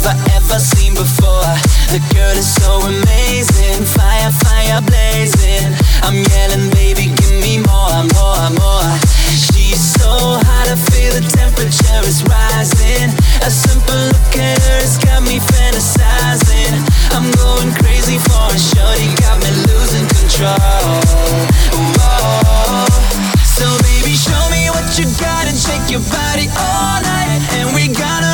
have I ever seen before. The girl is so amazing, fire, fire blazing. I'm yelling, baby, give me more, more, more. She's so hot, I feel the temperature is rising. A simple look at her has got me fantasizing. I'm going crazy for a shorty, got me losing control. Whoa. So baby, show me what you got and shake your body all night. And we gotta